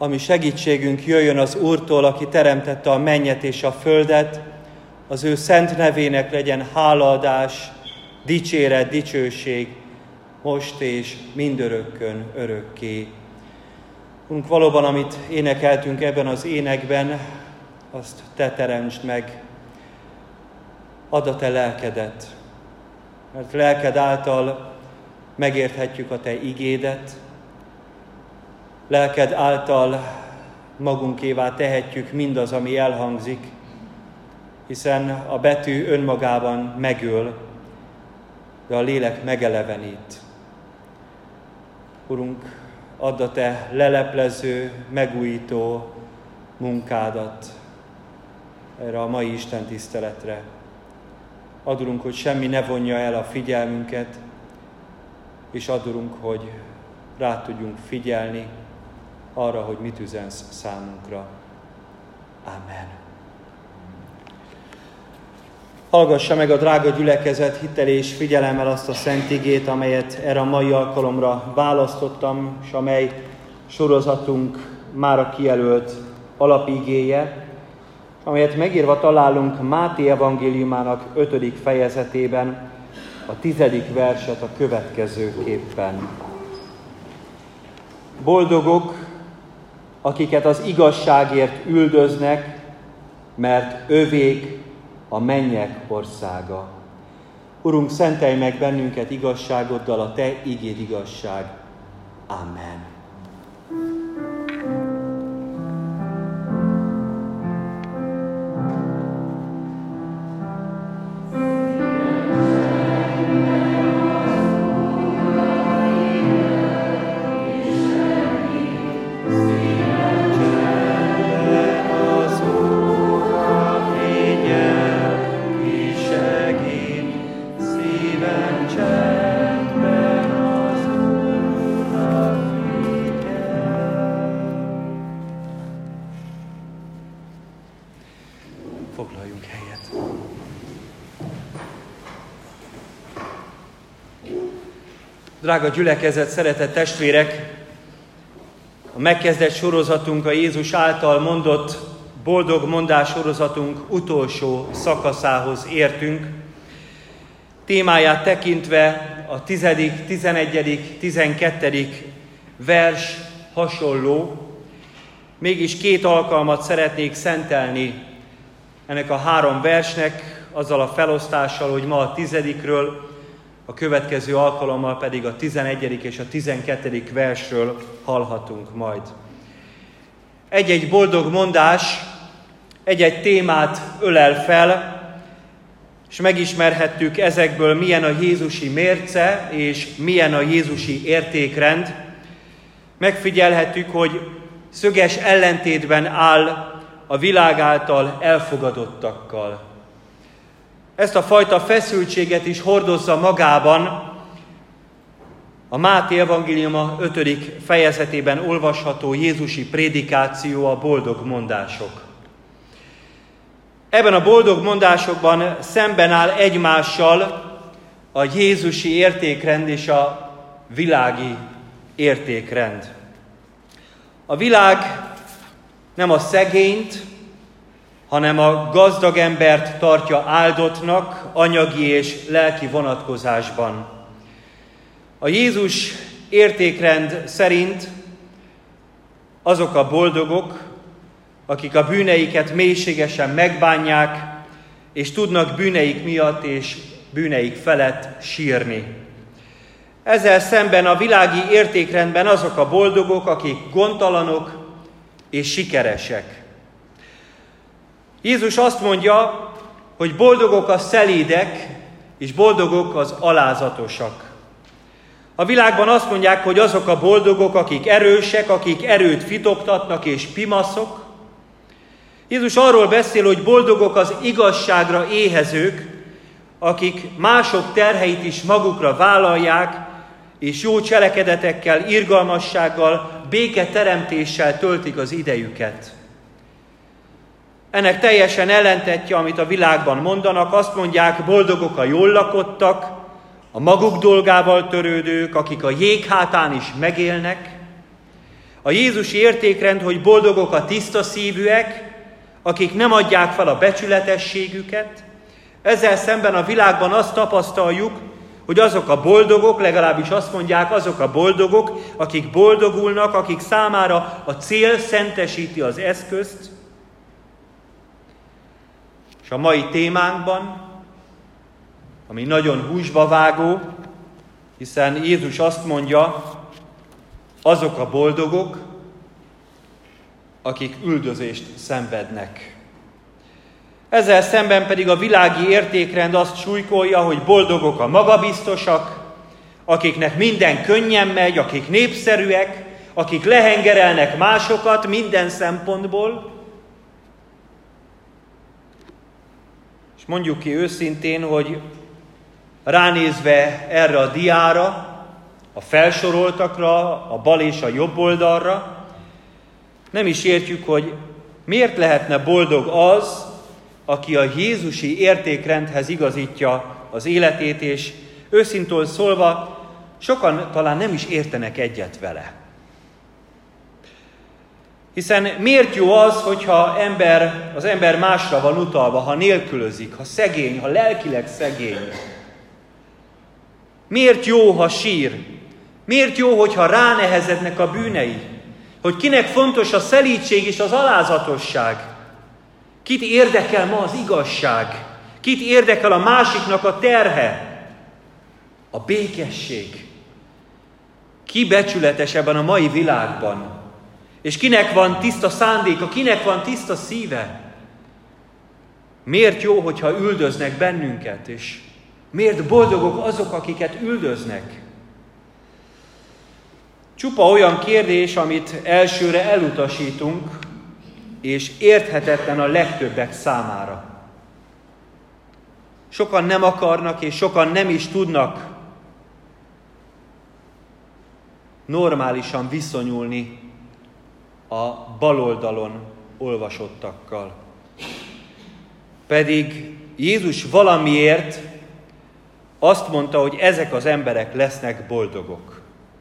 ami segítségünk jöjjön az Úrtól, aki teremtette a mennyet és a földet, az ő szent nevének legyen hálaadás, dicséret, dicsőség, most és mindörökkön örökké. Urunk, valóban, amit énekeltünk ebben az énekben, azt Te teremtsd meg. Add a Te lelkedet, mert lelked által megérthetjük a Te igédet, lelked által magunkévá tehetjük mindaz, ami elhangzik, hiszen a betű önmagában megöl, de a lélek megelevenít. Urunk, add a Te leleplező, megújító munkádat erre a mai Isten tiszteletre. Add, Urunk, hogy semmi ne vonja el a figyelmünket, és add, Urunk, hogy rá tudjunk figyelni arra, hogy mit üzensz számunkra. Amen. Hallgassa meg a drága gyülekezet hittel és figyelemmel azt a szent igét, amelyet erre a mai alkalomra választottam, és amely sorozatunk mára kijelölt alapigéje, amelyet megírva találunk Máté evangéliumának 5. fejezetében, a 10. verset a következőképpen. Boldogok, akiket az igazságért üldöznek, mert övék a mennyek országa. Urunk, szentelj meg bennünket igazságoddal, a Te igéd igazság. Amen. Foglaljunk helyet. Drága gyülekezet, szeretett testvérek! A megkezdett sorozatunk, a Jézus által mondott boldog mondás sorozatunk utolsó szakaszához értünk. Témáját tekintve a 10., 11., 12. vers hasonló, mégis 2 alkalmat szeretnék szentelni ennek a 3 versnek, azzal a felosztással, hogy ma a 10-ről, a következő alkalommal pedig a 11. és a 12. versről hallhatunk majd. Egy-egy boldog mondás egy-egy témát ölel fel, és megismerhettük ezekből, milyen a jézusi mérce, és milyen a jézusi értékrend. Megfigyelhettük, hogy szöges ellentétben áll a világ által elfogadottakkal. Ezt a fajta feszültséget is hordozza magában a Máté evangéliuma 5. fejezetében olvasható jézusi prédikáció, a boldog mondások. Ebben a boldog mondásokban szemben áll egymással a jézusi értékrend és a világi értékrend. A világ nem a szegényt, hanem a gazdag embert tartja áldottnak anyagi és lelki vonatkozásban. A Jézus értékrend szerint azok a boldogok, akik a bűneiket mélységesen megbánják, és tudnak bűneik miatt és bűneik felett sírni. Ezzel szemben a világi értékrendben azok a boldogok, akik gondtalanok és sikeresek. Jézus azt mondja, hogy boldogok a szelídek, és boldogok az alázatosak. A világban azt mondják, hogy azok a boldogok, akik erősek, akik erőt fitoktatnak és pimaszok. Jézus arról beszél, hogy boldogok az igazságra éhezők, akik mások terheit is magukra vállalják, és jó cselekedetekkel, irgalmassággal, béketeremtéssel töltik az idejüket. Ennek teljesen ellentetje, amit a világban mondanak. Azt mondják, boldogok a jól lakottak, a maguk dolgával törődők, akik a jéghátán is megélnek, A Jézusi értékrend, hogy boldogok a tiszta szívűek, akik nem adják fel a becsületességüket. Ezzel szemben a világban azt tapasztaljuk, hogy azok a boldogok, legalábbis azt mondják, azok a boldogok, akik boldogulnak, akik számára a cél szentesíti az eszközt. És a mai témánkban, ami nagyon húsba vágó, hiszen Jézus azt mondja, azok a boldogok, akik üldözést szenvednek. Ezzel szemben pedig a világi értékrend azt súlykolja, hogy boldogok a magabiztosak, akiknek minden könnyen megy, akik népszerűek, akik lehengerelnek másokat minden szempontból. És mondjuk ki őszintén, hogy ránézve erre a diára, a felsoroltakra, a bal és a jobb oldalra, nem is értjük, hogy miért lehetne boldog az, aki a jézusi értékrendhez igazítja az életét, és őszintén szólva, sokan talán nem is értenek egyet vele. Hiszen miért jó az, hogyha az ember másra van utalva, ha nélkülözik, ha szegény, ha lelkileg szegény? Miért jó, ha sír? Miért jó, hogyha ránehezednek a bűnei? Hogy kinek fontos a szelídség és az alázatosság? Kit érdekel ma az igazság? Kit érdekel a másiknak a terhe? A békesség. Ki becsületes ebben a mai világban? És kinek van tiszta szándéka, kinek van tiszta szíve? Miért jó, hogyha üldöznek bennünket, és miért boldogok azok, akiket üldöznek? Csupa olyan kérdés, amit elsőre elutasítunk, és érthetetlen a legtöbbek számára. Sokan nem akarnak, és sokan nem is tudnak normálisan viszonyulni a baloldalon olvasottakkal. Pedig Jézus valamiért azt mondta, hogy ezek az emberek lesznek boldogok.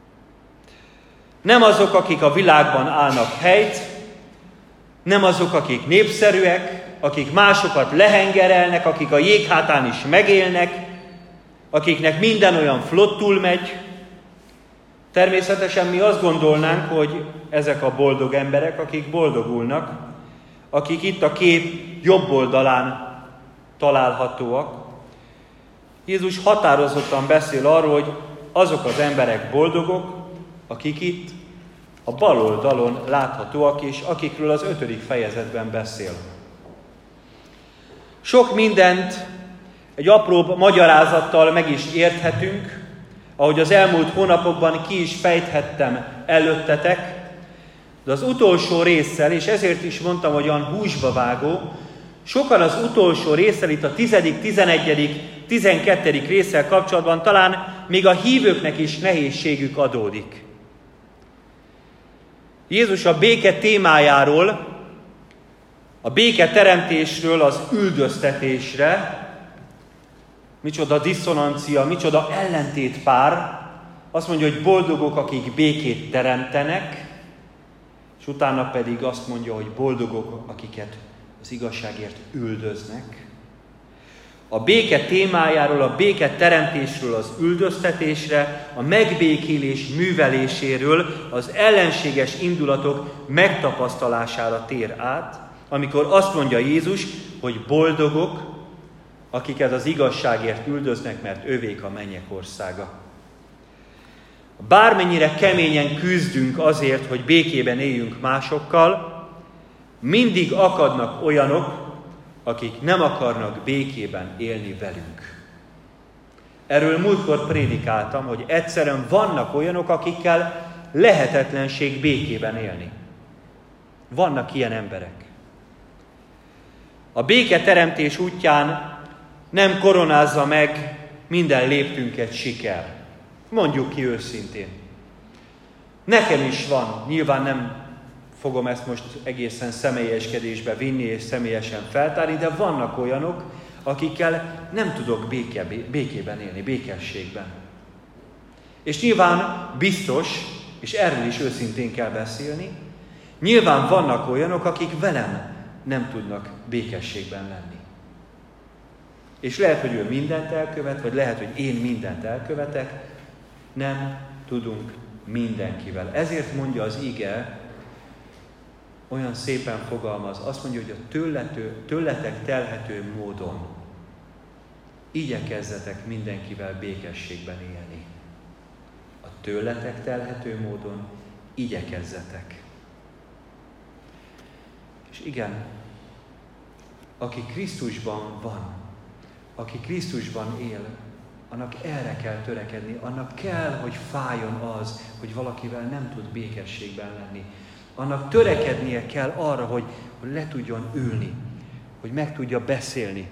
Nem azok, akik a világban állnak helyt, nem azok, akik népszerűek, akik másokat lehengerelnek, akik a jéghátán is megélnek, akiknek minden olyan flottul megy. Természetesen mi azt gondolnánk, hogy ezek a boldog emberek, akik boldogulnak, akik itt a kép jobb oldalán találhatóak. Jézus határozottan beszél arról, hogy azok az emberek boldogok, akik itt a bal oldalon láthatóak, és akikről az 5. fejezetben beszél. Sok mindent egy apróbb magyarázattal meg is érthetünk, ahogy az elmúlt hónapokban ki is fejthettem előttetek, de az utolsó résszel, és ezért is mondtam, hogy olyan húsba vágó, sokan az utolsó résszel, itt a 10., 11., 12. résszel kapcsolatban talán még a hívőknek is nehézségük adódik. Jézus a béke témájáról, a béke teremtésről az üldöztetésre, micsoda diszonancia, micsoda ellentétpár, azt mondja, hogy boldogok, akik békét teremtenek, és utána pedig azt mondja, hogy boldogok, akiket az igazságért üldöznek. A béke témájáról, a béke teremtésről az üldöztetésre, a megbékélés műveléséről, az ellenséges indulatok megtapasztalására tér át, amikor azt mondja Jézus, hogy boldogok, akiket az igazságért üldöznek, mert övék a mennyek országa. Bármennyire keményen küzdünk azért, hogy békében éljünk másokkal, mindig akadnak olyanok, akik nem akarnak békében élni velünk. Erről múltkor prédikáltam, hogy egyszerűen vannak olyanok, akikkel lehetetlenség békében élni. Vannak ilyen emberek. A béketeremtés útján nem koronázza meg minden léptünket siker. Mondjuk ki őszintén. Nekem is van, nyilván nem fogom ezt most egészen személyeskedésbe vinni és személyesen feltárni, de vannak olyanok, akikkel nem tudok békében élni, békességben. És nyilván biztos, és erről is őszintén kell beszélni. Nyilván vannak olyanok, akik velem nem tudnak békességben lenni. És lehet, hogy ő mindent elkövet, vagy lehet, hogy én mindent elkövetek, nem tudunk mindenkivel. Ezért mondja az ige, olyan szépen fogalmaz, azt mondja, hogy a tőletek telhető módon igyekezzetek mindenkivel békességben élni. A tőletek telhető módon igyekezzetek. És igen, aki Krisztusban van, aki Krisztusban él, annak erre kell törekedni, annak kell, hogy fájjon az, hogy valakivel nem tud békességben lenni. Annak törekednie kell arra, hogy le tudjon ülni, hogy meg tudja beszélni,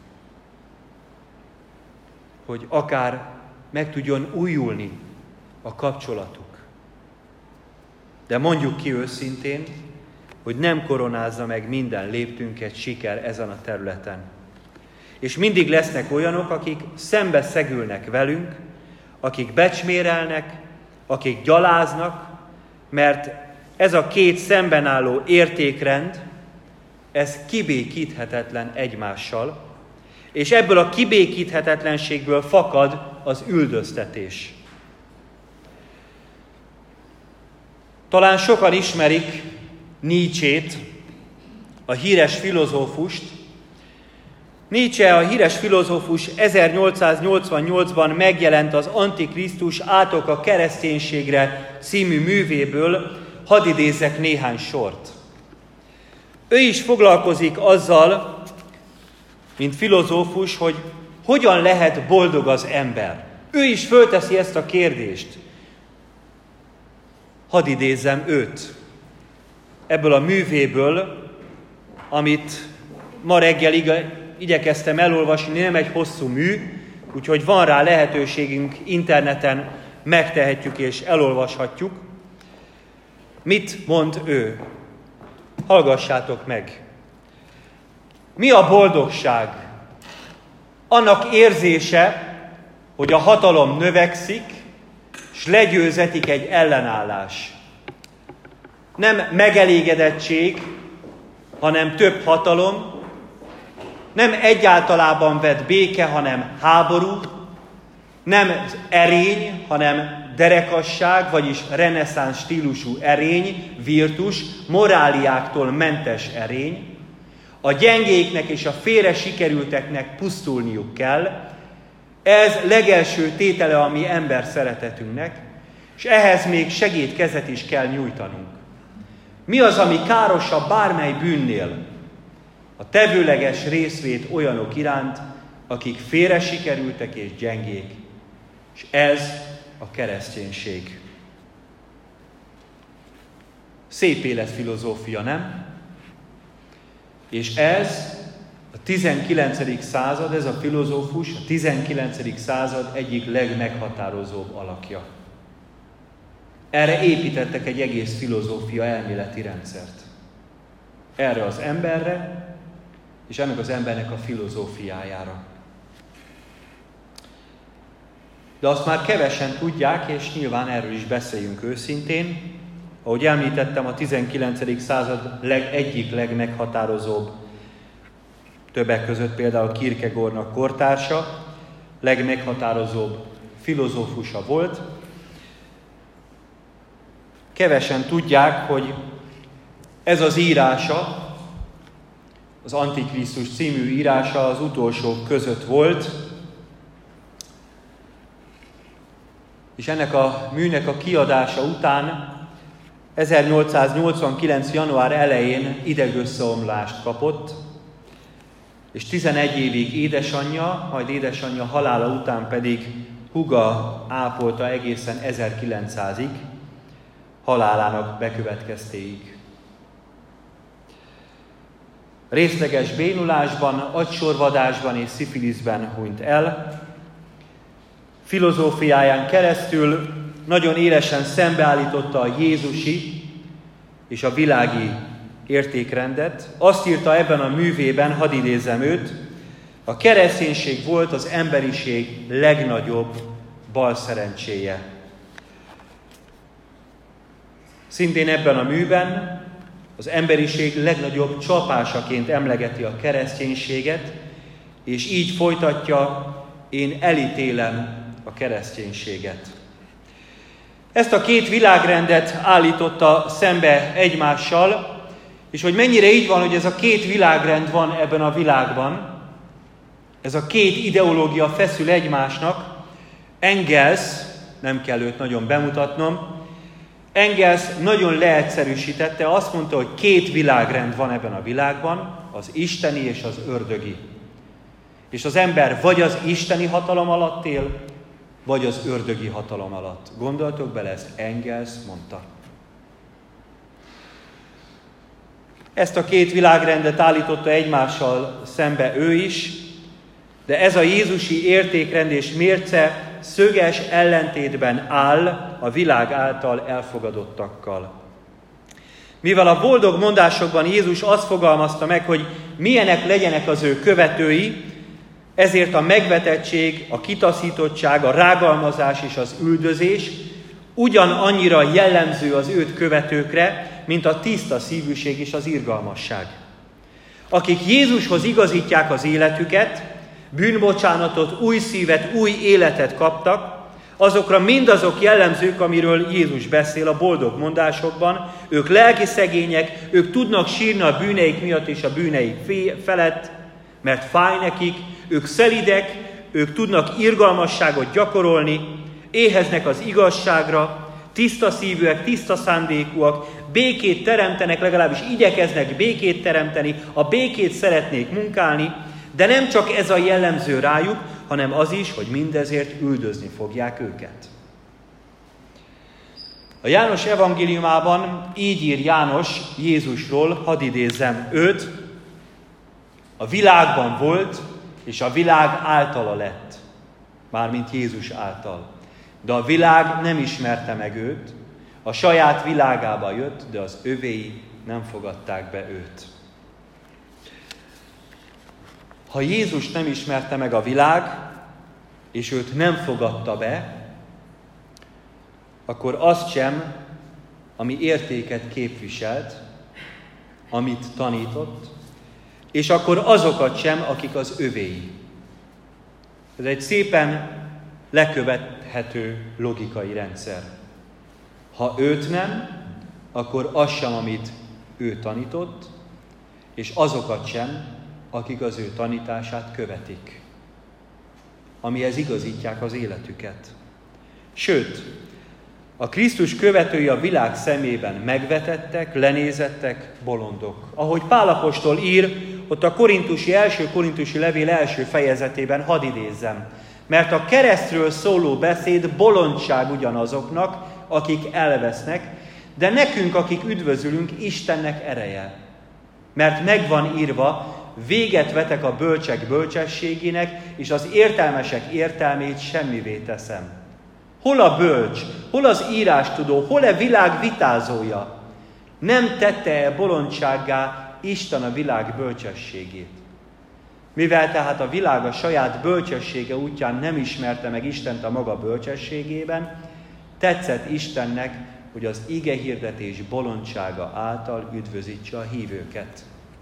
hogy akár meg tudjon újulni a kapcsolatuk. De mondjuk ki őszintén, hogy nem koronázza meg minden léptünket siker ezen a területen. És mindig lesznek olyanok, akik szembe szegülnek velünk, akik becsmérelnek, akik gyaláznak, mert ez a két szemben álló értékrend, ez kibékíthetetlen egymással, és ebből a kibékíthetetlenségből fakad az üldöztetés. Talán sokan ismerik Nietzsét, a híres filozófust. Nietzsche, a híres filozófus 1888-ban megjelent az Antikrisztus átok a kereszténységre című művéből, hadd idézzek néhány sort. Ő is foglalkozik azzal, mint filozófus, hogy hogyan lehet boldog az ember. Ő is fölteszi ezt a kérdést. Hadd idézzem őt. Ebből a művéből, amit ma reggel igyekeztem elolvasni, nem egy hosszú mű, úgyhogy van rá lehetőségünk, interneten megtehetjük és elolvashatjuk. Mit mond ő? Hallgassátok meg! Mi a boldogság? Annak érzése, hogy a hatalom növekszik, és legyőzetik egy ellenállás. Nem megelégedettség, hanem több hatalom, nem egyáltalában vett béke, hanem háború, nem erény, hanem derekasság, vagyis reneszánsz stílusú erény, virtus, moráliáktól mentes erény. A gyengéknek és a félre sikerülteknek pusztulniuk kell. Ez legelső tétele a mi ember szeretetünknek, és ehhez még segédkezet is kell nyújtanunk. Mi az, ami károsabb bármely bűnnél? A tevőleges részvét olyanok iránt, akik félre sikerültek és gyengék. És ez a kereszténység. Szép életfilozófia, nem? És ez a 19. század, ez a filozófus, a 19. század egyik legmeghatározóbb alakja. Erre építettek egy egész filozófia elméleti rendszert. Erre az emberre, és ennek az embernek a filozófiájára. De azt már kevesen tudják, és nyilván erről is beszéljünk őszintén. Ahogy említettem, a 19. század egyik legmeghatározóbb, többek között például Kierkegaardnak kortársa, legmeghatározóbb filozófusa volt. Kevesen tudják, hogy ez az írása, az Antikrisztus című írása az utolsók között volt, és ennek a műnek a kiadása után 1889. január elején idegösszeomlást kapott, és 11 évig édesanyja, majd édesanyja halála után pedig húga ápolta egészen 1900-ig, halálának bekövetkeztéig. Részleges bénulásban, agysorvadásban és szifiliszben hunyt el. Filozófiáján keresztül nagyon élesen szembeállította a jézusi és a világi értékrendet. Azt írta ebben a művében, hadd idézzem őt, a kereszténység volt az emberiség legnagyobb balszerencséje. Szintén ebben a műben az emberiség legnagyobb csapásaként emlegeti a kereszténységet, és így folytatja: én elítélem a kereszténységet. Ezt a két világrendet állította szembe egymással, és hogy mennyire így van, hogy ez a két világrend van ebben a világban, ez a két ideológia feszül egymásnak. Engels, nem kell őt nagyon bemutatnom, Engels nagyon leegyszerűsítette, azt mondta, hogy két világrend van ebben a világban, az isteni és az ördögi. És az ember vagy az isteni hatalom alatt él, vagy az ördögi hatalom alatt. Gondoltok bele, ezt Engels mondta. Ezt a két világrendet állította egymással szembe ő is, de ez a jézusi értékrend és mérce szöges ellentétben áll a világ által elfogadottakkal. Mivel a boldog mondásokban Jézus azt fogalmazta meg, hogy milyenek legyenek az ő követői, ezért a megvetettség, a kitaszítottság, a rágalmazás és az üldözés ugyanannyira jellemző az őt követőkre, mint a tiszta szívűség és az irgalmasság. Akik Jézushoz igazítják az életüket, bűnbocsánatot, új szívet, új életet kaptak, azokra mindazok jellemzők, amiről Jézus beszél a boldog mondásokban. Ők lelki szegények, ők tudnak sírni a bűneik miatt és a bűneik felett, mert fáj nekik, ők szelidek, ők tudnak irgalmasságot gyakorolni, éheznek az igazságra, tiszta szívűek, tiszta szándékúak, békét teremtenek, legalábbis igyekeznek békét teremteni, a békét szeretnék munkálni, de nem csak ez a jellemző rájuk, hanem az is, hogy mindezért üldözni fogják őket. A János evangéliumában így ír János Jézusról, hadd idézzem őt: a világban volt, és a világ általa lett, mármint Jézus által. De a világ nem ismerte meg őt, a saját világába jött, de az övéi nem fogadták be őt. Ha Jézus nem ismerte meg a világ, és őt nem fogadta be, akkor azt sem, ami értéket képviselt, amit tanított, és akkor azokat sem, akik az övéi. Ez egy szépen lekövethető logikai rendszer. Ha őt nem, akkor az sem, amit ő tanított, és azokat sem, akik az ő tanítását követik, amihez igazítják az életüket. Sőt, a Krisztus követői a világ szemében megvetettek, lenézettek, bolondok. Ahogy Pál apostol ír, ott a első korintusi levél első fejezetében, hadd idézzem, mert a keresztről szóló beszéd bolondság ugyanazoknak, akik elvesznek, de nekünk, akik üdvözülünk, Istennek ereje. Mert megvan írva, véget vetek a bölcsek bölcsességének, és az értelmesek értelmét semmivé teszem. Hol a bölcs, hol az írástudó, hol-e világ vitázója? Nem tette-e bolondsággá Isten a világ bölcsességét? Mivel tehát a világ a saját bölcsessége útján nem ismerte meg Istent a maga bölcsességében, tetszett Istennek, hogy az igehirdetés bolondsága által üdvözítse a hívőket.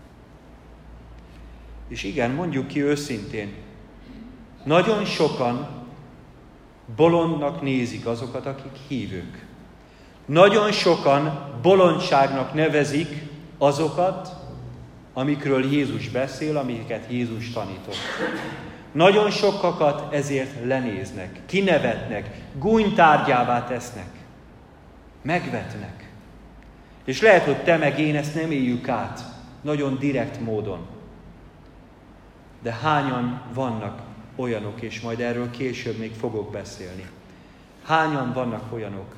És igen, mondjuk ki őszintén, nagyon sokan bolondnak nézik azokat, akik hívők. Nagyon sokan bolondságnak nevezik azokat, amikről Jézus beszél, amiket Jézus tanított. Nagyon sokakat ezért lenéznek, kinevetnek, gúnytárgyává tesznek, megvetnek. És lehet, hogy te meg én ezt nem éljük át, nagyon direkt módon. De hányan vannak olyanok, és majd erről később még fogok beszélni. Hányan vannak olyanok,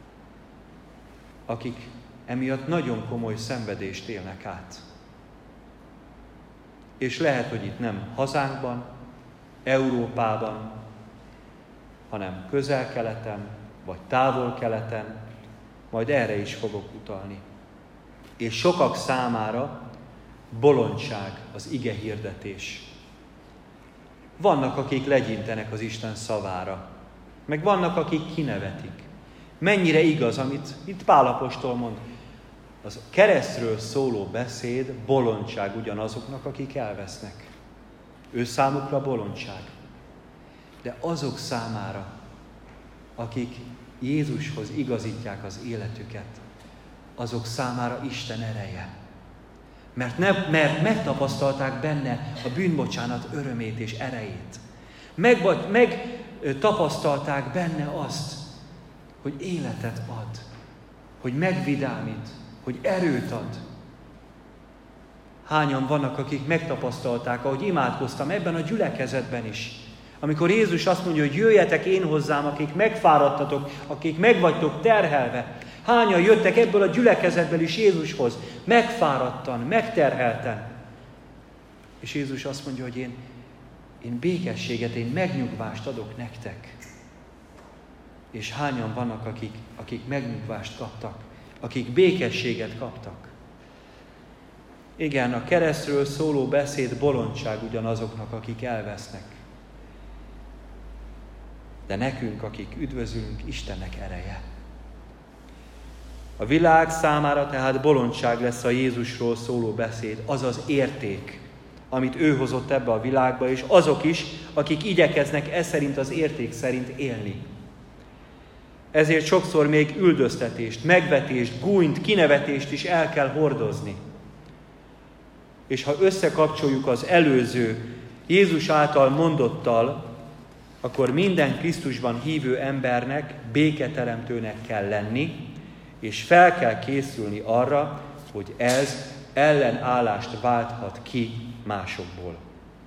akik emiatt nagyon komoly szenvedést élnek át. És lehet, hogy itt nem hazánkban, Európában, hanem Közel-Keleten, vagy Távol-Keleten, majd erre is fogok utalni. És sokak számára bolondság az ige hirdetés. Vannak, akik legyintenek az Isten szavára, meg vannak, akik kinevetik. Mennyire igaz, amit itt Pál apostol mond. Az keresztről szóló beszéd bolondság ugyanazoknak, akik elvesznek. Ő számukra bolondság. De azok számára, akik Jézushoz igazítják az életüket, azok számára Isten ereje. Mert megtapasztalták benne a bűnbocsánat örömét és erejét. Megtapasztalták benne azt, hogy életet ad, hogy megvidámít, hogy erőt ad. Hányan vannak, akik megtapasztalták, ahogy imádkoztam ebben a gyülekezetben is. Amikor Jézus azt mondja, hogy jöjjetek én hozzám, akik megfáradtatok, akik meg vagytok terhelve. Hányan jöttek ebből a gyülekezetből is Jézushoz, megfáradtan, megterhelten. És Jézus azt mondja, hogy én békességet, én megnyugvást adok nektek. És hányan vannak, akik megnyugvást kaptak, akik békességet kaptak. Igen, a keresztről szóló beszéd bolondság ugyanazoknak, akik elvesznek. De nekünk, akik üdvözülünk, Istennek ereje. A világ számára tehát bolondság lesz a Jézusról szóló beszéd, az az érték, amit ő hozott ebbe a világba, és azok is, akik igyekeznek ez szerint az érték szerint élni. Ezért sokszor még üldöztetést, megvetést, gúnyt, kinevetést is el kell hordozni. És ha összekapcsoljuk az előző Jézus által mondottal, akkor minden Krisztusban hívő embernek béketeremtőnek kell lenni, és fel kell készülni arra, hogy ez ellenállást válthat ki másokból.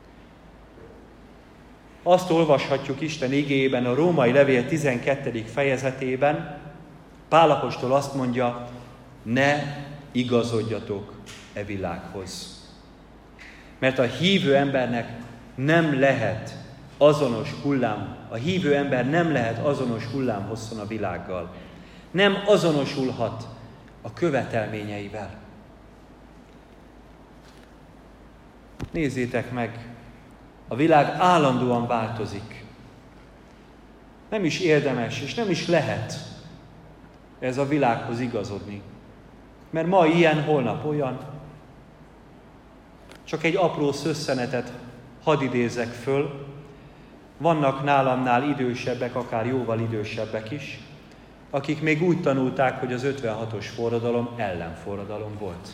Azt olvashatjuk Isten igéjében, a Római levél 12. fejezetében, Pál apostol azt mondja, ne igazodjatok e világhoz. Mert a hívő embernek nem lehet azonos hullám, a hívő ember nem lehet azonos hullámhosszon a világgal. Nem azonosulhat a követelményeivel. Nézzétek meg, a világ állandóan változik. Nem is érdemes, és nem is lehet ez a világhoz igazodni. Mert ma ilyen, holnap olyan. Csak egy apró szösszenetet hadd idézzek föl. Vannak nálamnál idősebbek, akár jóval idősebbek is, akik még úgy tanulták, hogy az 56-os forradalom ellenforradalom volt.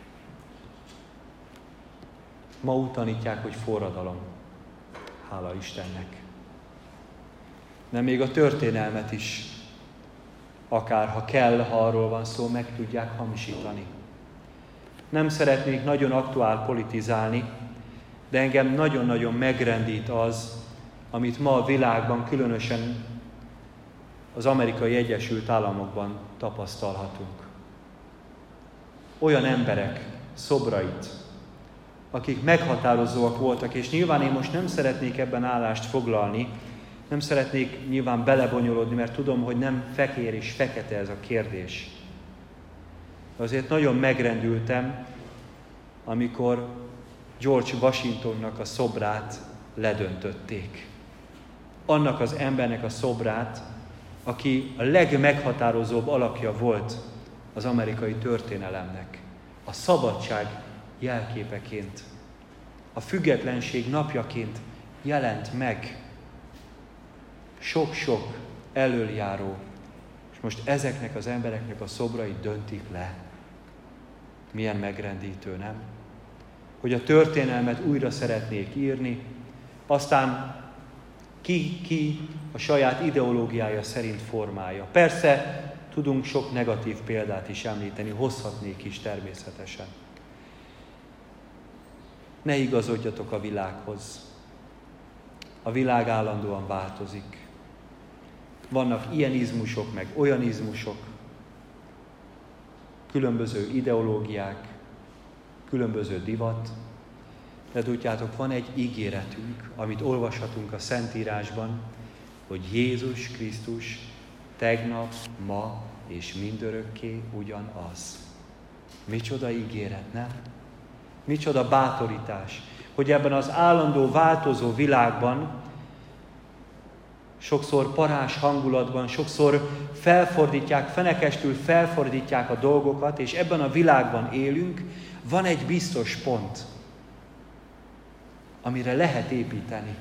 Ma úgy tanítják, hogy forradalom. Hála Istennek. De még a történelmet is, akár ha kell, ha arról van szó, meg tudják hamisítani. Nem szeretnék nagyon aktuál politizálni, de engem nagyon-nagyon megrendít az, amit ma a világban, különösen az Amerikai Egyesült Államokban tapasztalhatunk. Olyan emberek szobrait, akik meghatározóak voltak, és nyilván én most nem szeretnék ebben állást foglalni, nem szeretnék nyilván belebonyolódni, mert tudom, hogy nem fehér és fekete ez a kérdés. De azért nagyon megrendültem, amikor George Washingtonnak a szobrát ledöntötték. Annak az embernek a szobrát, aki a legmeghatározóbb alakja volt az amerikai történelemnek. A szabadság jelképeként, a függetlenség napjaként jelent meg sok-sok elöljáró, és most ezeknek az embereknek a szobrait döntik le. Milyen megrendítő, nem? Hogy a történelmet újra szeretnék írni, aztán ki a saját ideológiája szerint formálja. Persze tudunk sok negatív példát is említeni, hozhatnék is természetesen. Ne igazodjatok a világhoz. A világ állandóan változik. Vannak ilyen izmusok, meg olyan izmusok, különböző ideológiák, különböző divat, de tudjátok, van egy ígéretünk, amit olvashatunk a Szentírásban, hogy Jézus Krisztus tegnap, ma és mindörökké ugyanaz. Micsoda ígéret, nem? Micsoda bátorítás, hogy ebben az állandó változó világban sokszor parás hangulatban, sokszor fenekestül felfordítják a dolgokat, és ebben a világban élünk, van egy biztos pont, amire lehet építeni.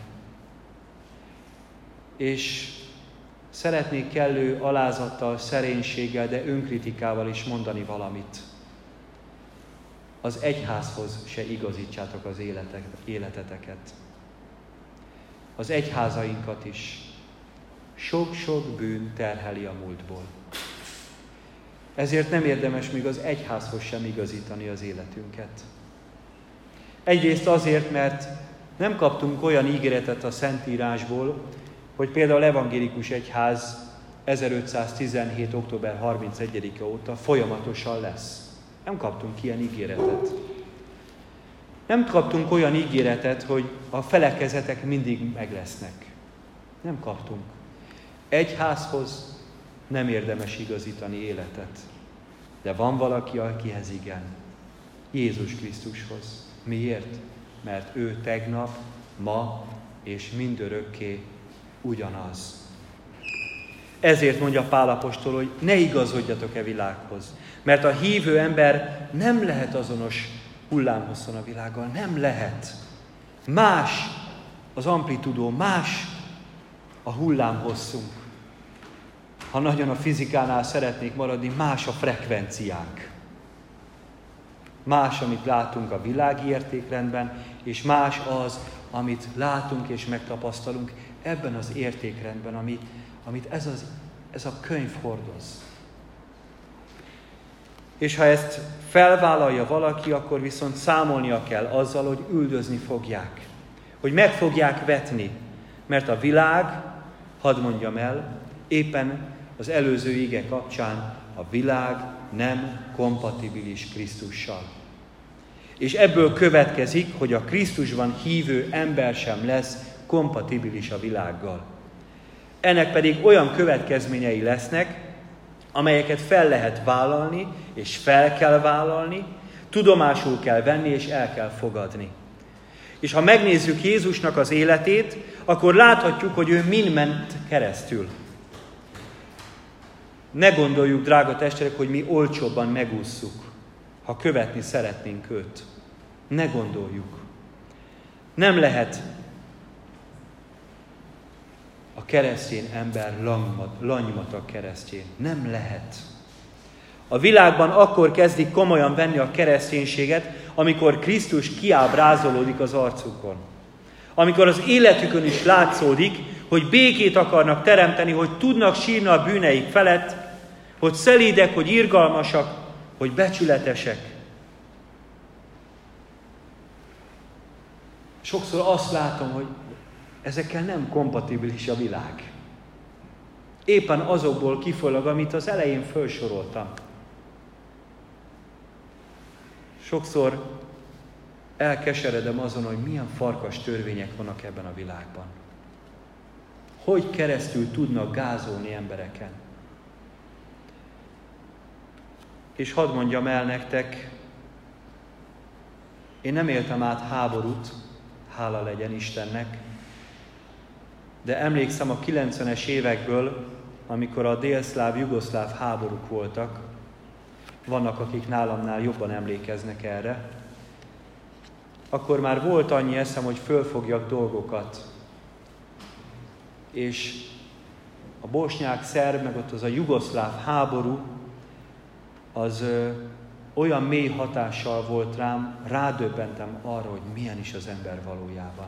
És szeretnék kellő alázattal, szerénységgel, de önkritikával is mondani valamit. Az egyházhoz se igazítsátok az életeteket. Az egyházainkat is sok-sok bűn terheli a múltból. Ezért nem érdemes még az egyházhoz sem igazítani az életünket. Egyrészt azért, mert nem kaptunk olyan ígéretet a Szentírásból, hogy például evangélikus egyház 1517. október 31-e óta folyamatosan lesz. Nem kaptunk ilyen ígéretet. Nem kaptunk olyan ígéretet, hogy a felekezetek mindig meg lesznek. Nem kaptunk. Egyházhoz nem érdemes igazítani életet. De van valaki, akihez igen. Jézus Krisztushoz. Miért? Mert ő tegnap, ma és mindörökké ugyanaz. Ezért mondja Pál apostol, hogy ne igazodjatok e világhoz. Mert a hívő ember nem lehet azonos hullámhosszon a világgal. Nem lehet. Más az amplitudó, más a hullámhosszunk. Ha nagyon a fizikánál szeretnék maradni, más a frekvenciánk. Más, amit látunk a világi értékrendben, és más az, amit látunk és megtapasztalunk ebben az értékrendben, amit ez a könyv hordoz. És ha ezt felvállalja valaki, akkor viszont számolnia kell azzal, hogy üldözni fogják. Hogy meg fogják vetni. Mert a világ, hadd mondjam el, éppen az előző ige kapcsán a világ nem kompatibilis Krisztussal. És ebből következik, hogy a Krisztusban hívő ember sem lesz kompatibilis a világgal. Ennek pedig olyan következményei lesznek, amelyeket fel lehet vállalni, és fel kell vállalni, tudomásul kell venni, és el kell fogadni. És ha megnézzük Jézusnak az életét, akkor láthatjuk, hogy ő mind ment keresztül. Ne gondoljuk, drága testvérek, hogy mi olcsóbban megússzuk, ha követni szeretnénk őt. Ne gondoljuk. Nem lehet a keresztény ember langymatag keresztjén. Nem lehet. A világban akkor kezdik komolyan venni a kereszténységet, amikor Krisztus kiábrázolódik az arcukon. Amikor az életükön is látszódik, hogy békét akarnak teremteni, hogy tudnak sírni a bűneik felett, hogy szelídek, hogy irgalmasak, hogy becsületesek. Sokszor azt látom, hogy ezekkel nem kompatibilis a világ. Éppen azokból kifolyólag, amit az elején felsoroltam. Sokszor elkeseredem azon, hogy milyen farkas törvények vannak ebben a világban. Hogy keresztül tudnak gázolni embereken. És hadd mondjam el nektek, én nem éltem át háborút, hála legyen Istennek, de emlékszem a 90-es évekből, amikor a délszláv-jugoszláv háborúk voltak, vannak, akik nálamnál jobban emlékeznek erre, akkor már volt annyi eszem, hogy fölfogjak dolgokat. És a bosnyák-szerb, meg ott az a jugoszláv háború, az olyan mély hatással volt rám, rádöbbentem arra, hogy milyen is az ember valójában.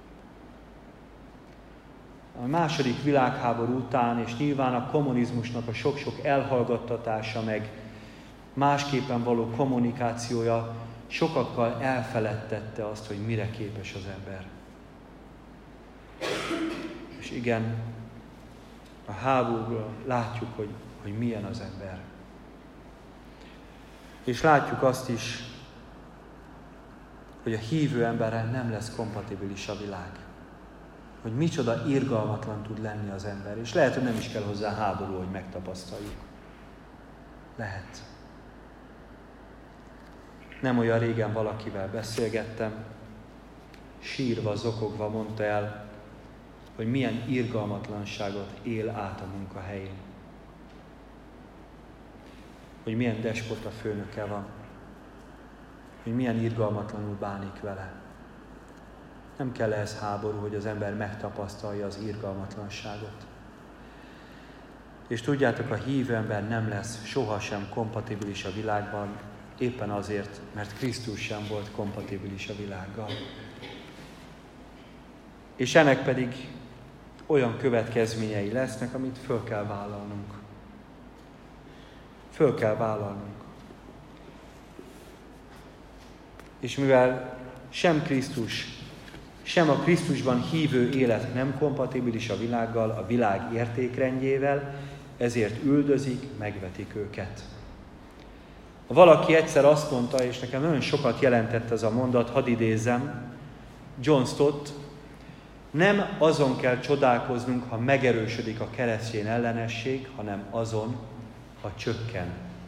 A második világháború után, és nyilván a kommunizmusnak a sok-sok elhallgattatása, meg másképpen való kommunikációja sokakkal elfeledtette azt, hogy mire képes az ember. És igen, a háborúból látjuk, hogy milyen az ember. És látjuk azt is, hogy a hívő emberrel nem lesz kompatibilis a világ. Hogy micsoda irgalmatlan tud lenni az ember. És lehet, hogy nem is kell hozzá háború, hogy megtapasztaljuk. Lehet. Nem olyan régen valakivel beszélgettem, sírva, zokogva mondta el, hogy milyen irgalmatlanságot él át a munkahelyén. Hogy milyen despota főnöke van. Hogy milyen irgalmatlanul bánik vele. Nem kell ehhez háború, hogy az ember megtapasztalja az irgalmatlanságot. És tudjátok, a hívő ember nem lesz sohasem kompatibilis a világban, éppen azért, mert Krisztus sem volt kompatibilis a világgal. És ennek pedig olyan következményei lesznek, amit föl kell vállalnunk. Föl kell vállalnunk. És mivel sem Krisztus, sem a Krisztusban hívő élet nem kompatibilis a világgal, a világ értékrendjével, ezért üldözik, megvetik őket. Valaki egyszer azt mondta, és nekem nagyon sokat jelentett ez a mondat, hadd idézzem, John Stott, nem azon kell csodálkoznunk, ha megerősödik a keresztény ellenesség, hanem azon, ha csökken.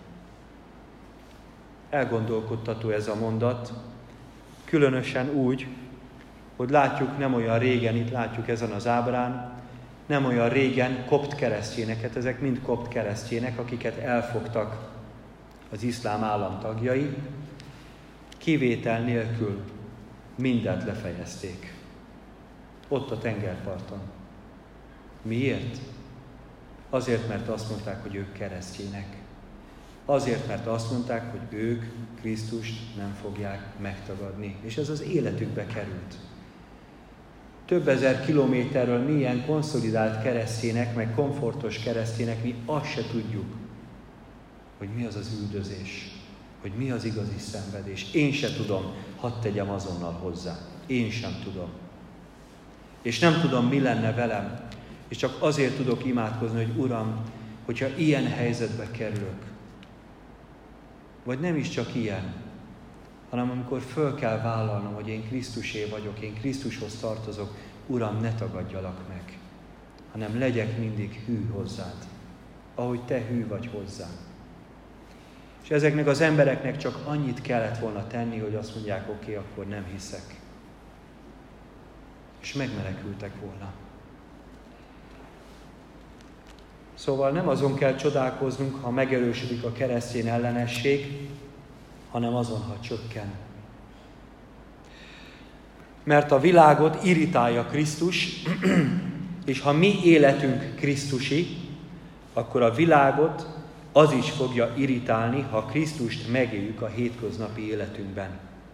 Elgondolkodtató ez a mondat, különösen úgy, hogy látjuk nem olyan régen, itt látjuk ezen az ábrán, nem olyan régen kopt keresztényeket, ezek mind kopt keresztények, akiket elfogtak az iszlám állam tagjai, kivétel nélkül mindent lefejezték. Ott a tengerparton. Miért? Azért, mert azt mondták, hogy ők keresztények. Azért, mert azt mondták, hogy ők Krisztust nem fogják megtagadni. És ez az életükbe került. Több ezer kilométerről milyen konszolidált keresztények, meg komfortos keresztények, mi azt se tudjuk, hogy mi az az üldözés, hogy mi az igazi szenvedés. Én se tudom, hadd tegyem azonnal hozzá. Én sem tudom. És nem tudom, mi lenne velem, és csak azért tudok imádkozni, hogy Uram, hogyha ilyen helyzetbe kerülök, vagy nem is csak ilyen, hanem amikor föl kell vállalnom, hogy én Krisztusé vagyok, én Krisztushoz tartozok, Uram, ne tagadjalak meg, hanem legyek mindig hű hozzád, ahogy te hű vagy hozzám. És ezeknek az embereknek csak annyit kellett volna tenni, hogy azt mondják, oké, akkor nem hiszek. És megmenekültek volna. Szóval nem azon kell csodálkoznunk, ha megerősödik a keresztény ellenesség, hanem azon, ha csökken. Mert a világot irritálja Krisztus, és ha mi életünk Krisztusi, akkor a világot az is fogja irritálni, ha Krisztust megéljük a hétköznapi életünkben.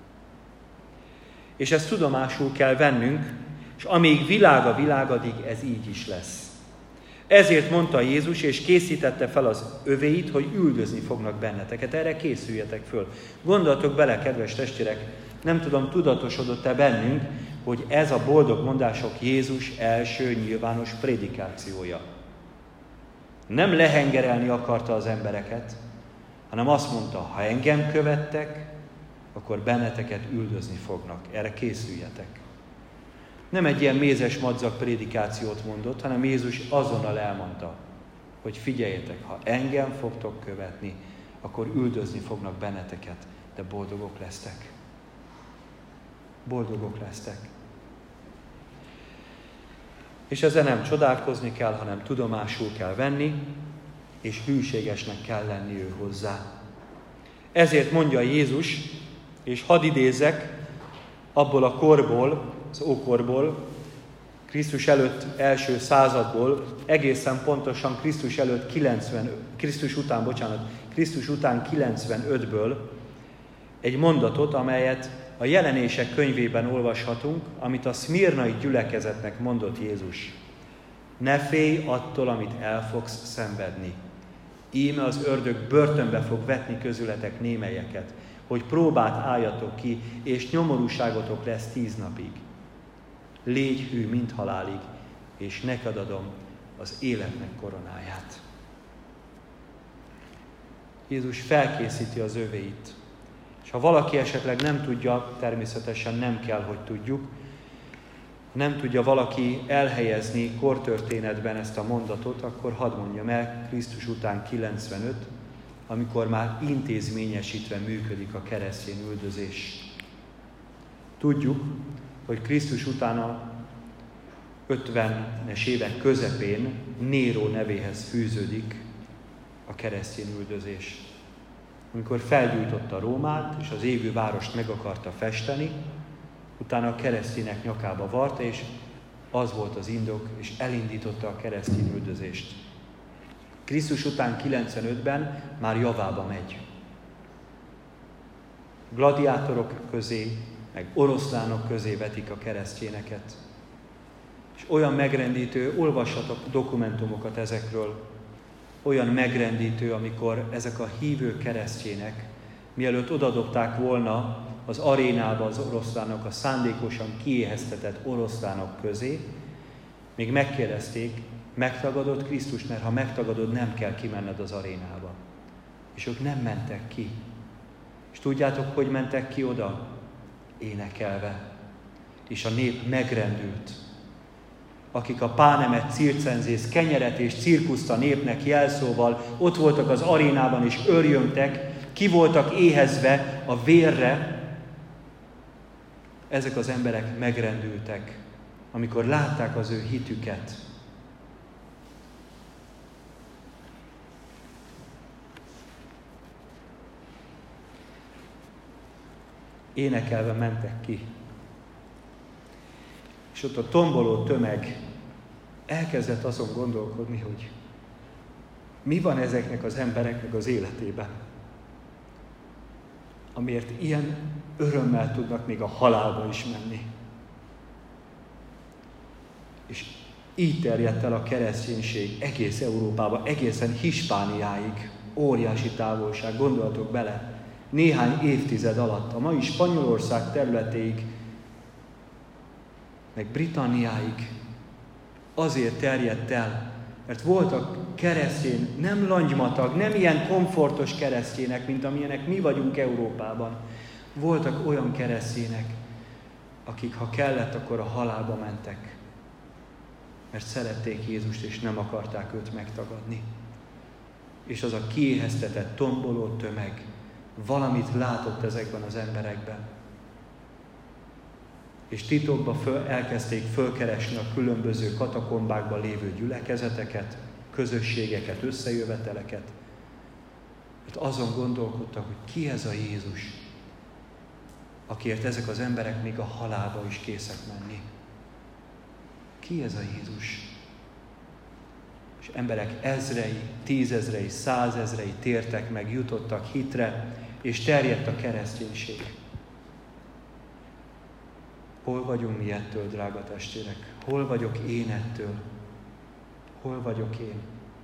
És ezt tudomásul kell vennünk, és amíg világ a világ, addig ez így is lesz. Ezért mondta Jézus, és készítette fel az övéit, hogy üldözni fognak benneteket. Erre készüljetek föl. Gondoltok bele, kedves testvérek, nem tudom, tudatosodott-e bennünk, hogy ez a boldog mondások Jézus első nyilvános prédikációja. Nem lehengerelni akarta az embereket, hanem azt mondta, ha engem követtek, akkor benneteket üldözni fognak. Erre készüljetek. Nem egy ilyen mézes madzag prédikációt mondott, hanem Jézus azonnal elmondta, hogy figyeljetek, ha engem fogtok követni, akkor üldözni fognak benneteket, de boldogok lesztek. Boldogok lesztek. És ezzel nem csodálkozni kell, hanem tudomásul kell venni, és hűségesnek kell lenni ő hozzá. Ezért mondja Jézus, és hadd idézzek abból a korból, az ókorból, Krisztus előtt első századból, egészen pontosan Krisztus után 95-ből egy mondatot, amelyet a Jelenések könyvében olvashatunk, amit a szmirnai gyülekezetnek mondott Jézus. Ne félj attól, amit el fogsz szenvedni. Íme az ördög börtönbe fog vetni közületek némelyeket, hogy próbát álljatok ki, és nyomorúságotok lesz 10 napig. Légy hű mind halálig, és neked adom az életnek koronáját. Jézus felkészíti az övéit. És ha valaki esetleg nem tudja, természetesen nem kell, hogy tudjuk, nem tudja valaki elhelyezni kortörténetben ezt a mondatot, akkor hadd mondjam el, Krisztus után 95, amikor már intézményesítve működik a keresztény üldözés. Tudjuk, hogy Krisztus után 50-es évek közepén Néró nevéhez fűződik a keresztény üldözés. Amikor felgyújtotta Rómát, és az égő várost meg akarta festeni, utána a keresztények nyakába varta, és az volt az indok, és elindította a keresztény üldözést. Krisztus után 95-ben már javába megy. Gladiátorok közé, meg oroszlánok közé vetik a keresztényeket. És olyan megrendítő, olvassatok dokumentumokat ezekről, olyan megrendítő, amikor ezek a hívő keresztények, mielőtt odadobták volna az arénába az oroszlánok, a szándékosan kiéheztetett oroszlánok közé, még megkérdezték, megtagadod Krisztust, mert ha megtagadod, nem kell kimenned az arénába. És ők nem mentek ki. És tudjátok, hogy mentek ki oda? Énekelve. És a nép megrendült. Akik a pánemet, circenzést, kenyeret és cirkuszt a népnek jelszóval ott voltak az arénában és örjöngtek, ki voltak éhezve a vérre, ezek az emberek megrendültek, amikor látták az ő hitüket. Énekelve mentek ki. És ott a tomboló tömeg elkezdett azon gondolkodni, hogy mi van ezeknek az embereknek az életében, amiért ilyen örömmel tudnak még a halálba is menni. És így terjedt el a kereszténység egész Európába, egészen Hispániáig. Óriási távolság, gondoljatok bele. Néhány évtized alatt, a mai Spanyolország területéig, meg Britanniáig azért terjedt el, mert voltak keresztény, nem langymatag, nem ilyen komfortos keresztények, mint amilyenek mi vagyunk Európában. Voltak olyan keresztények, akik ha kellett, akkor a halálba mentek, mert szerették Jézust, és nem akarták őt megtagadni. És az a kiéheztetett, tomboló tömeg valamit látott ezekben az emberekben. És titokban elkezdték fölkeresni a különböző katakombákban lévő gyülekezeteket, közösségeket, összejöveteleket. Mert azon gondolkodtak, hogy ki ez a Jézus, akiért ezek az emberek még a halálba is készek menni. Ki ez a Jézus? És emberek ezrei, 10 000-ei, 100 000-ei tértek meg, jutottak hitre, és terjedt a kereszténység. Hol vagyunk mi ettől, drága testvérek? Hol vagyok én ettől? Hol vagyok én?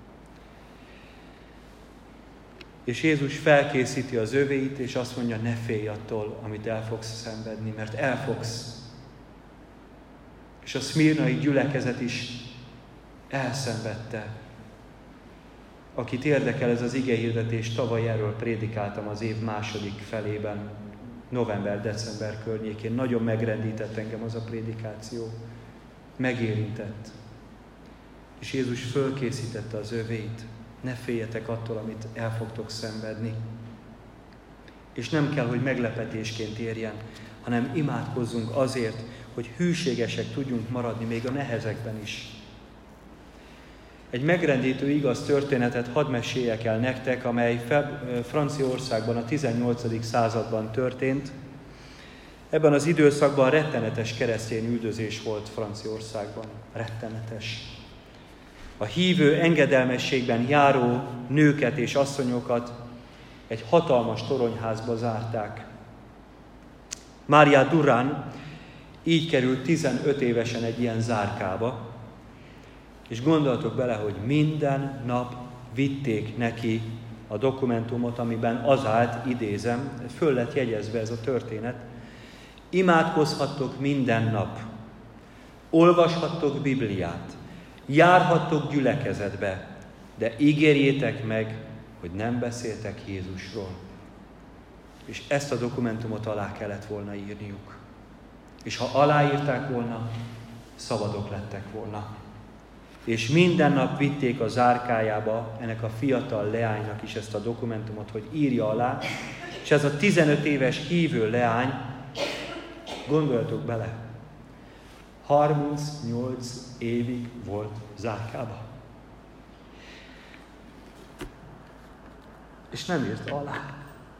És Jézus felkészíti az övéit, és azt mondja, ne félj attól, amit el fogsz szenvedni, mert el fogsz. És a szmirnai gyülekezet is elszenvedte. Akit érdekel ez az igehirdetés, tavaly erről prédikáltam az év második felében, november-december környékén. Nagyon megrendített engem az a prédikáció. Megérintett. És Jézus fölkészítette az övéit. Ne féljetek attól, amit el fogtok szenvedni. És nem kell, hogy meglepetésként érjen, hanem imádkozzunk azért, hogy hűségesek tudjunk maradni még a nehezekben is. Egy megrendítő igaz történetet hadd meséljek el nektek, amely Franciaországban a 18. században történt. Ebben az időszakban rettenetes keresztény üldözés volt Franciaországban. Rettenetes. A hívő engedelmességben járó nőket és asszonyokat egy hatalmas toronyházba zárták. Mária Durán így került 15 évesen egy ilyen zárkába, és gondoltok bele, hogy minden nap vitték neki a dokumentumot, amiben az állt, idézem, föl lett jegyezve ez a történet, imádkozhattok minden nap, olvashattok Bibliát, járhattok gyülekezetbe, de ígérjétek meg, hogy nem beszéltek Jézusról. És ezt a dokumentumot alá kellett volna írniuk. És ha aláírták volna, szabadok lettek volna. És minden nap vitték a zárkájába ennek a fiatal leánynak is ezt a dokumentumot, hogy írja alá, és ez a 15 éves hívő leány, gondoljatok bele, 38 évig volt zárkában. És nem írta alá.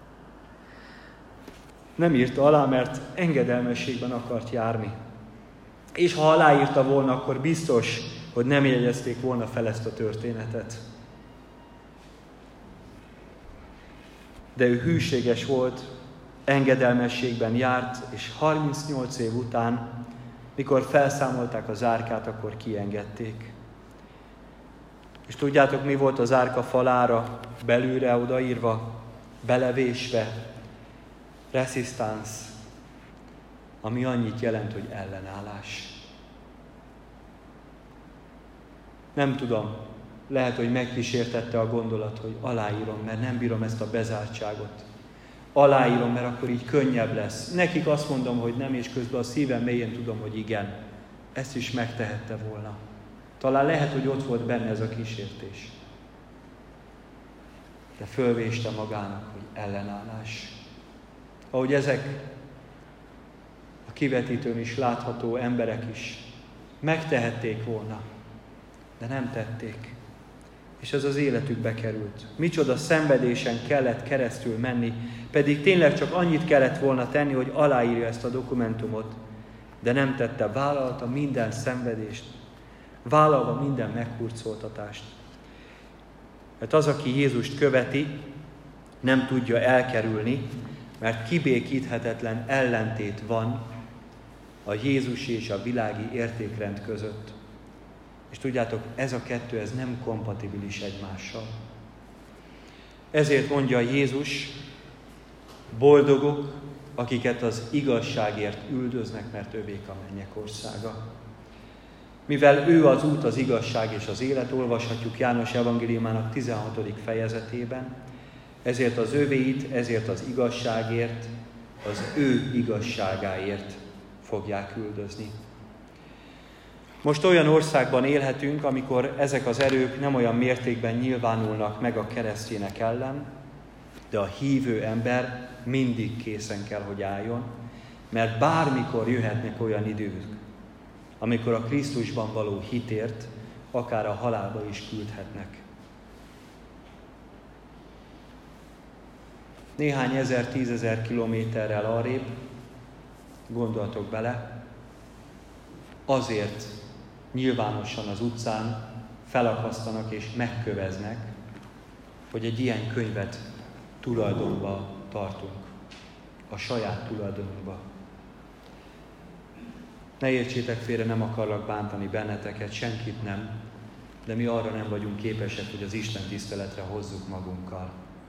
Nem írta alá, mert engedelmességben akart járni. És ha aláírta volna, akkor biztos, hogy nem jegyezték volna fel ezt a történetet. De ő hűséges volt, engedelmességben járt, és 38 év után, mikor felszámolták az árkát, akkor kiengedték. És tudjátok, mi volt az árka falára belülre odaírva, belevésve? Resistance, ami annyit jelent, hogy ellenállás. Nem tudom, lehet, hogy megkísértette a gondolat, hogy aláírom, mert nem bírom ezt a bezártságot. Aláírom, mert akkor így könnyebb lesz. Nekik azt mondom, hogy nem, és közben a szívem mélyén tudom, hogy igen. Ezt is megtehette volna. Talán lehet, hogy ott volt benne ez a kísértés. De fölvéste magának, hogy ellenállás. Ahogy ezek a kivetítőn is látható emberek is megtehették volna, de nem tették. És ez az életükbe került. Micsoda szenvedésen kellett keresztül menni, pedig tényleg csak annyit kellett volna tenni, hogy aláírja ezt a dokumentumot, de nem tette, vállalta minden szenvedést, vállalva minden meghurcoltatást. Mert az, aki Jézust követi, nem tudja elkerülni, mert kibékíthetetlen ellentét van a Jézus és a világi értékrend között. És tudjátok, ez a kettő, ez nem kompatibilis egymással. Ezért mondja Jézus, boldogok, akiket az igazságért üldöznek, mert övék a mennyek országa. Mivel ő az út, az igazság és az élet, olvashatjuk János evangéliumának 16. fejezetében, ezért az övéit, ezért az igazságért, az ő igazságáért fogják üldözni. Most olyan országban élhetünk, amikor ezek az erők nem olyan mértékben nyilvánulnak meg a keresztjének ellen, de a hívő ember mindig készen kell, hogy álljon, mert bármikor jöhetnek olyan idők, amikor a Krisztusban való hitért akár a halálba is küldhetnek. Néhány ezer, 10 000 kilométerrel arrébb, gondoltok bele, azért nyilvánosan az utcán felakasztanak és megköveznek, hogy egy ilyen könyvet tulajdonba tartunk, a saját tulajdonunkba. Ne értsétek félre, nem akarlak bántani benneteket, senkit nem, de mi arra nem vagyunk képesek, hogy az Isten tiszteletre hozzuk magunkkal.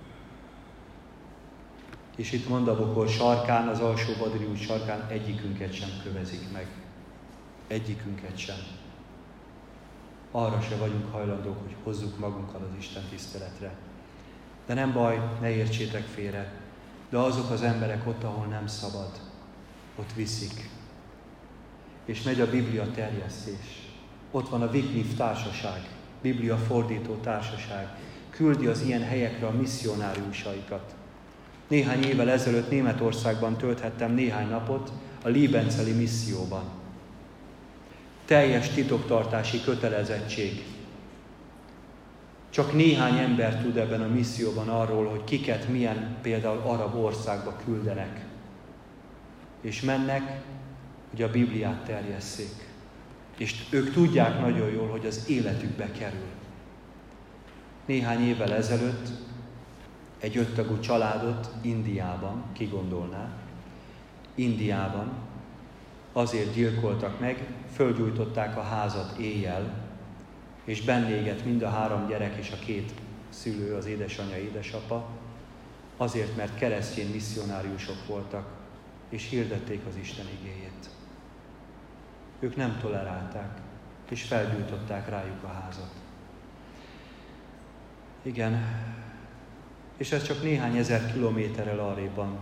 És itt Mondavokor sarkán, az alsó Badri út sarkán egyikünket sem kövezik meg. Egyikünket sem. Arra se vagyunk hajlandók, hogy hozzuk magunkkal az Isten tiszteletre. De nem baj, ne értsétek félre, de azok az emberek ott, ahol nem szabad, ott viszik. És megy a Biblia terjesztés. Ott van a Wycliffe társaság, Biblia fordító társaság. Küldi az ilyen helyekre a misszionáriusaikat. Néhány évvel ezelőtt Németországban tölthettem néhány napot a Liebenzeli misszióban. Teljes titoktartási kötelezettség. Csak néhány ember tud ebben a misszióban arról, hogy kiket milyen például arab országba küldenek. És mennek, hogy a Bibliát terjesszék. És ők tudják nagyon jól, hogy az életükbe kerül. Néhány évvel ezelőtt egy 5 tagú családot Indiában, ki gondolná, Indiában azért gyilkoltak meg, fölgyújtották a házat éjjel, és bennégett mind a 3 gyerek és a 2 szülő, az édesanyja, édesapa, azért, mert keresztény misszionáriusok voltak, és hirdették az Isten igéjét. Ők nem tolerálták, és felgyújtották rájuk a házat. Igen, és ez csak néhány ezer kilométerrel arrébb van.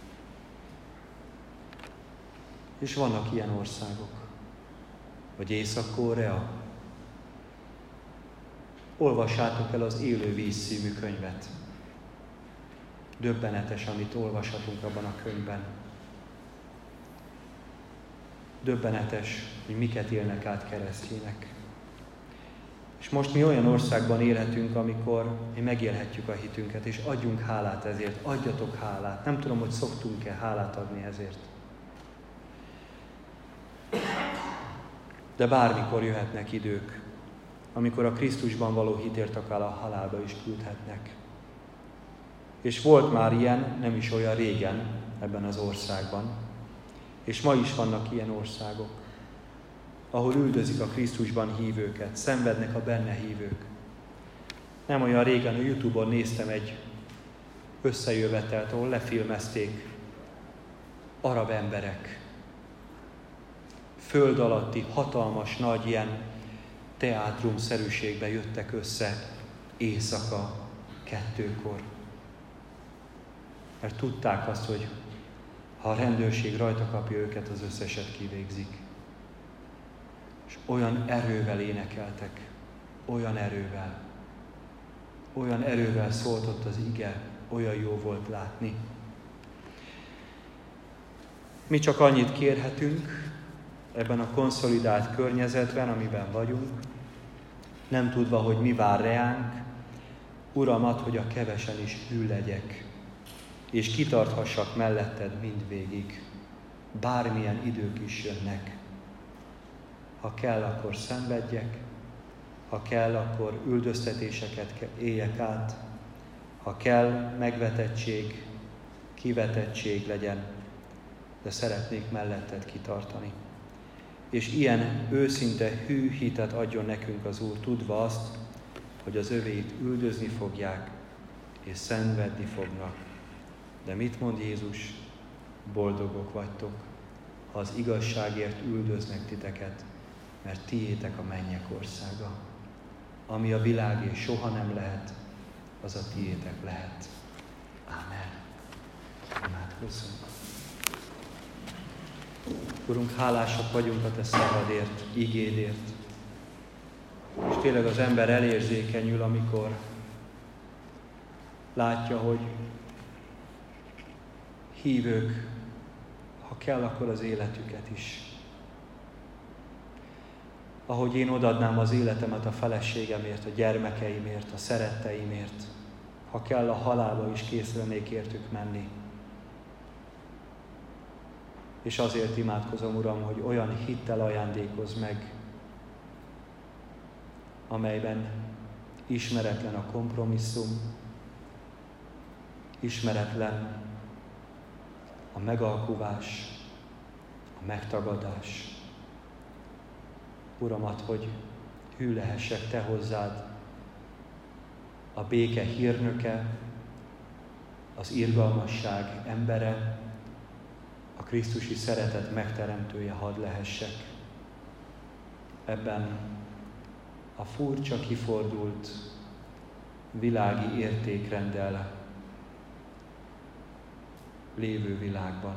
És vannak ilyen országok. Vagy Észak-Korea. Olvassátok el az Élő víz című könyvet. Döbbenetes, amit olvashatunk abban a könyvben. döbbenetes, hogy miket élnek át keresztjének. És most mi olyan országban élhetünk, amikor mi megélhetjük a hitünket, és adjunk hálát ezért, adjatok hálát. Nem tudom, hogy szoktunk-e hálát adni ezért. De bármikor jöhetnek idők, amikor a Krisztusban való hitért akár a halálba is küldhetnek. És volt már ilyen, nem is olyan régen ebben az országban, és ma is vannak ilyen országok, ahol üldözik a Krisztusban hívőket, szenvednek a benne hívők. Nem olyan régen a YouTube-on néztem egy összejövetelt, ahol lefilmezték arab emberek. Föld alatti, hatalmas, nagy ilyen teátrumszerűségbe jöttek össze éjszaka 2-kor. Mert tudták azt, hogy ha a rendőrség rajta kapja őket, az összeset kivégzik. És olyan erővel énekeltek, olyan erővel szólt ott az ige, olyan jó volt látni. Mi csak annyit kérhetünk ebben a konszolidált környezetben, amiben vagyunk, nem tudva, hogy mi vár reánk, Uram, add, hogy a kevesen is hű legyek, és kitarthassak melletted mindvégig, bármilyen idők is jönnek. Ha kell, akkor szenvedjek, ha kell, akkor üldöztetéseket éljek át, ha kell, megvetettség, kivetettség legyen, de szeretnék melletted kitartani. És ilyen őszinte hű hitet adjon nekünk az Úr, tudva azt, hogy az övéit üldözni fogják, és szenvedni fognak. De mit mond Jézus? Boldogok vagytok, ha az igazságért üldöznek titeket, mert tiétek a mennyek országa. Ami a világé soha nem lehet, az a tiétek lehet. Ámen. Imádkozzunk. Urunk, hálásak vagyunk a Te szavadért, igédért. És tényleg az ember elérzékenyül, amikor látja, hogy hívők, ha kell, akkor az életüket is. Ahogy én odaadnám az életemet a feleségemért, a gyermekeimért, a szeretteimért, ha kell, a halálba is kész lennék értük menni. És azért imádkozom, Uram, hogy olyan hittel ajándékozz meg, amelyben ismeretlen a kompromisszum, ismeretlen a megalkuvás, a megtagadás. Uram, add, hogy hű lehessek Te hozzád, a béke hírnöke, az irgalmasság embere, a krisztusi szeretet megteremtője hadd lehessek. Ebben a furcsa, kifordult világi értékrenddel lévő világban,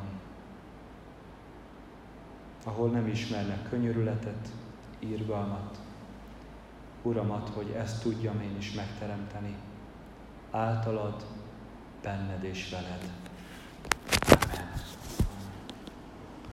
ahol nem ismernek könyörületet, irgalmat. Uram, add, hogy ezt tudjam én is megteremteni, általad, benned és veled.